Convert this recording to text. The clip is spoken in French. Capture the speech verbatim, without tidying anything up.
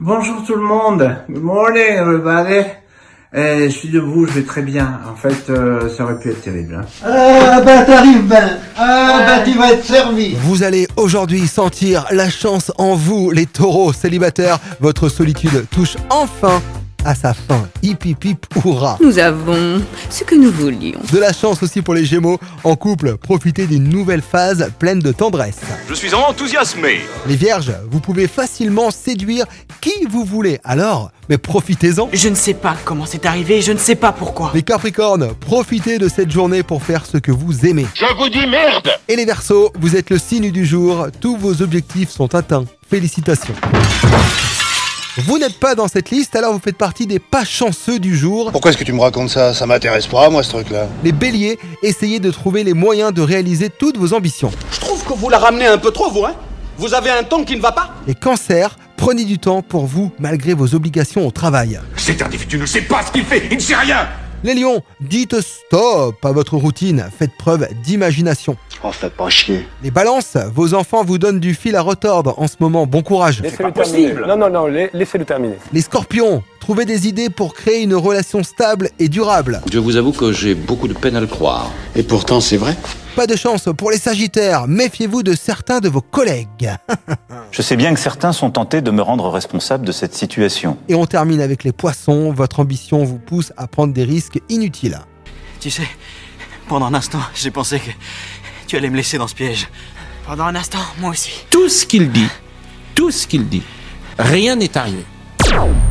Bonjour tout le monde. Good morning everybody. Eh, je suis debout, je vais très bien. En fait, euh, ça aurait pu être terrible. Hein. Ah bah t'arrives ben. Ah ouais. Bah tu vas être servi. Vous allez aujourd'hui sentir la chance en vous, les taureaux célibataires. Votre solitude touche enfin à sa fin. Hip hip hip hurrah. Nous avons ce que nous voulions. De la chance aussi pour les Gémeaux. En couple, profitez d'une nouvelle phase pleine de tendresse. Je suis enthousiasmé. Les Vierges, vous pouvez facilement séduire qui vous voulez. Alors, mais profitez-en. Je ne sais pas comment c'est arrivé et je ne sais pas pourquoi. Les Capricornes, profitez de cette journée pour faire ce que vous aimez. Je vous dis merde. Et les Verseaux, vous êtes le signe du jour. Tous vos objectifs sont atteints. Félicitations. Vous n'êtes pas dans cette liste, alors vous faites partie des pas chanceux du jour. Pourquoi est-ce que tu me racontes ça? Ça m'intéresse pas, moi, ce truc-là. Les Béliers, essayez de trouver les moyens de réaliser toutes vos ambitions. Je trouve que vous la ramenez un peu trop, vous, hein. Vous avez un ton qui ne va pas. Les Cancers, prenez du temps pour vous, malgré vos obligations au travail. C'est individu, tu ne sais pas ce qu'il fait, il ne sait rien. Les Lions, dites stop à votre routine, faites preuve d'imagination. Oh, fais pas chier. Les Balances, vos enfants vous donnent du fil à retordre en ce moment, bon courage. Laissez-le terminer. Non, non, non, laissez-le terminer. Les Scorpions, trouvez des idées pour créer une relation stable et durable. Je vous avoue que j'ai beaucoup de peine à le croire. Et pourtant, c'est vrai. Pas de chance pour les Sagittaires, méfiez-vous de certains de vos collègues. Je sais bien que certains sont tentés de me rendre responsable de cette situation. Et on termine avec les Poissons, votre ambition vous pousse à prendre des risques inutiles. Tu sais, pendant un instant, j'ai pensé que tu allais me laisser dans ce piège. Pendant un instant, moi aussi. Tout ce qu'il dit, tout ce qu'il dit, rien n'est arrivé.